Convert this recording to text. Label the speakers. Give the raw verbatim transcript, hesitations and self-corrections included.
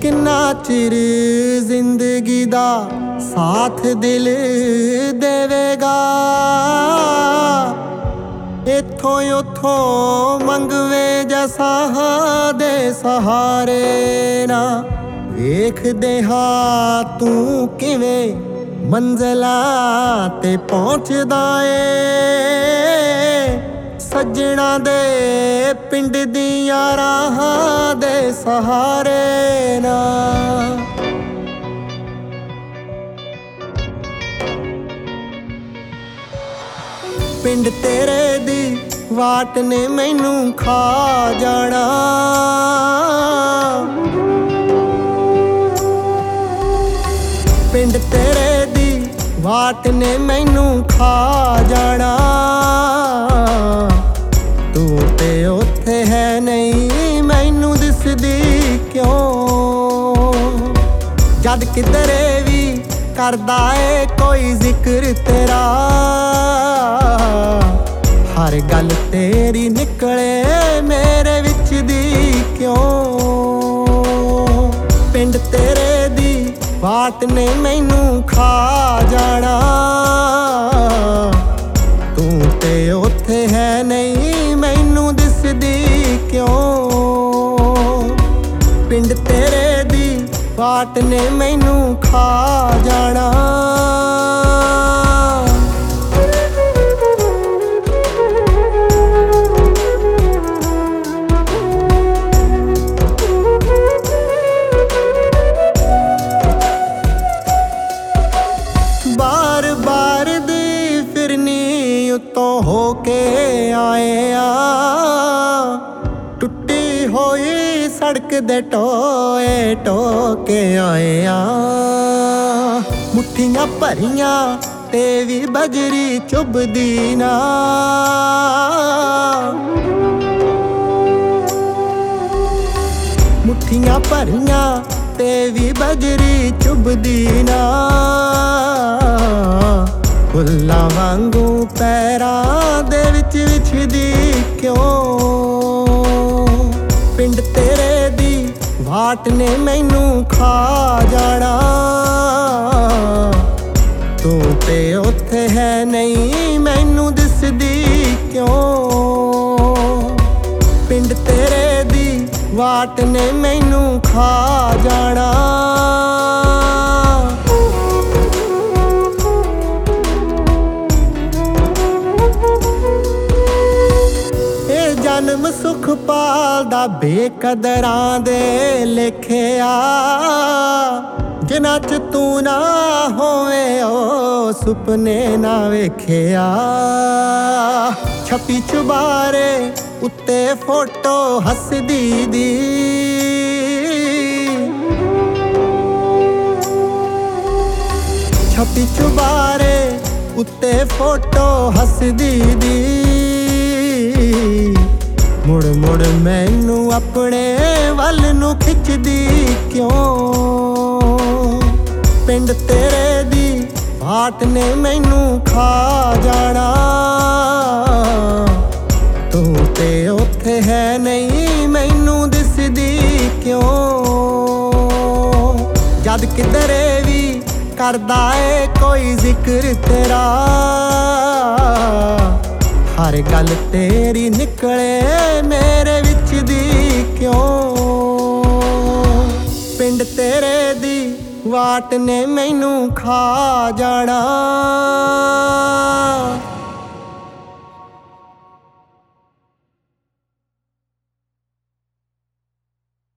Speaker 1: किन्ना चिर जिंदगी दा साथ दिल देवेगा। इथों उथों मंगवे जैसा दे सहारे ना। वेखदे हां तू किवें मंजिलां ते पहुंचदा ए। सज्जणा दे पिंड दियां राहां दे सहारे ना। पिंड तेरे दी वाट ने मैनू खा जाना। पिंड तेरे दी वाट ने मैनू खा जाना। तू ते उत्थे है नहीं मैनू दिसदी क्यों। जद किधरे भी करदा है कोई जिक्र तेरा। हर गल तेरी निकले मेरे विच दी क्यों। पिंड तेरे दी वाट ने मैनू खा जाना। तू ते उत्थे है नहीं मैनू दिसदी क्यों। पिंड तेरे दी वाट ने मैनू खा जाना। बार बार दी फिरनी उतों होके आए आ। टुट्टी होई सड़क दे टोए टोके आए आ। मुट्ठियां भरियां ते भी बजरी चुभदी ना। मुट्ठियां भरियां ते भी बजरी चुभदी ना। फुल्लां वांगू पैरां दे विच विछदी क्यों। पिंड तेरे दी वाट ने मैनू खा जाना। तू ते उत्थे है नहीं मैनू दिसदी क्यों। पिंड तेरे दी वाट ने मैनू खा जाना। जन्म सुख पालदा बेकदरां दे लेखे आ। जिन्हां च तू ना होवे ओ सुपने ना वेखिया। छपी चुबारे उत्ते फोटो हसदी दी। छपी चुबारे उत्ते फोटो हसदी दी। मुड़ मुड़ मैनू अपने वल नू खिचदी क्यों। पिंड तेरे दी वाट ने मैनू खा जाना। तू ते उत्थे है नहीं मैनू दिसदी क्यों। जद किधरे भी करदा है कोई जिक्र तेरा। हर गल तेरी निकले मेरे विच दी क्यों। पिंड तेरे दी वाट ने मैनू खा जाना।